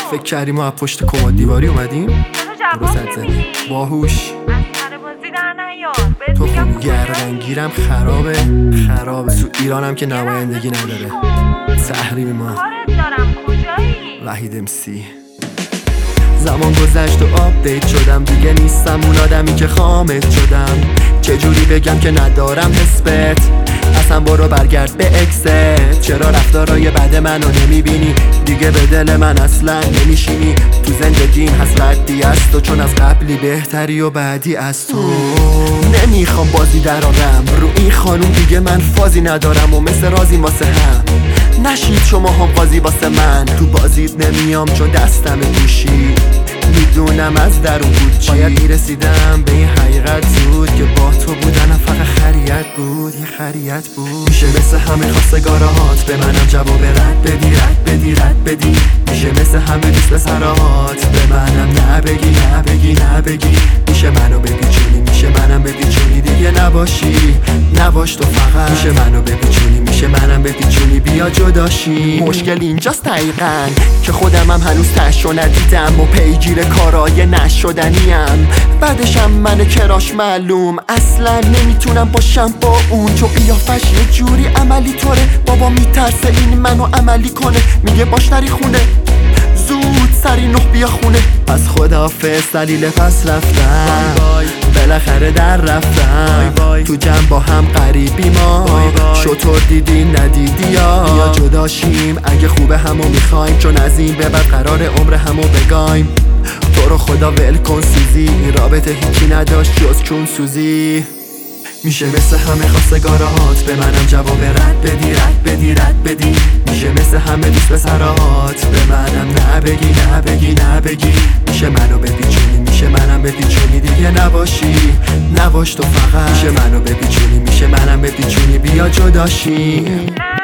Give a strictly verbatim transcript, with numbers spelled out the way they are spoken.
فکر کردیم ما پشت کمد دیواری اومدیم؟ چرا جواب نمیدی؟ باهوش مسخره بازی در نیار. بهت تو میگم خون گردنگیرم خرابه خرابه تو ایرانم که نمایندگی نداره. تحریم ما کارت دارم کجایی؟ وحید امسی. زمان گذشت و آپدیت شدم، دیگه نیستم اون آدمی که خامت شدم. چجوری بگم که ندارم نسبت؟ اصلا برو برگرد به اکست. چرا رفتارای بد منو نمیبینی؟ دیگه به دل من اصلا نمیشینی. تو زندگیم هست ردی از تو، چون از قبلی بهتری و بعدی از تو. نمیخوام بازی درارم رو این خانوم، دیگه من فازی ندارم و مثل رازی واسه هم. نشید شما هم قاضی واسه من، تو بازیت نمیام چون دستم گوشی. میدونم از درون بود چی، باید میرسیدم به این حقیقت زود که با تو بودنم فقط خریت بود، یه خریت بود. میشه مثل همه خواستگارات به منم جواب رد بدی رد بدی رد بدی. میشه مثل همه دوست پسرات به منم نه بگی نه بگی نه بگی. میشه منو بپیچونی میشه منم بپیچونی، دیگه نباشی نباش تو فقط. میشه منو بپیچونی میشه منم بپیچونی، بیا جداشی. مشکل اینجاست دقیقاً که خودم هم هنوز تشو ندیدم و پیگیر کارای نشدنیم. بعدشم من کراش معلوم اصلا نمیتونم باشم با اون، چون قیافش یه جوری عملی طوره. بابا میترسه این منو عملی کنه، میگه باش نری خونه زود سری نه بیا خونه. پس خداحافظ دلیل پس رفتم، بالاخره در رفتم. تو جمع با هم قریبی ما، شطور دیدی ندیدی یا بیا جداشیم اگه خوبه همو میخوایم، چون از این به بعد قرار عمر همو بگایم. تو رو خدا ول کن سوزی، این رابطه هیچی نداشت جز چون سوزی. میشه مثل همه خواستگارات به منم جواب رد بدی رد بدی رد بدی. میشه مثل همه دوست پسرات به منم نه بگی نه بگی نه بگی. میشه منو بپیچونی میشه منم بپیچونی، دیگه نباشی نباش تو فقط. میشه منو بپیچونی میشه منم بپیچونی، بیا جداشی.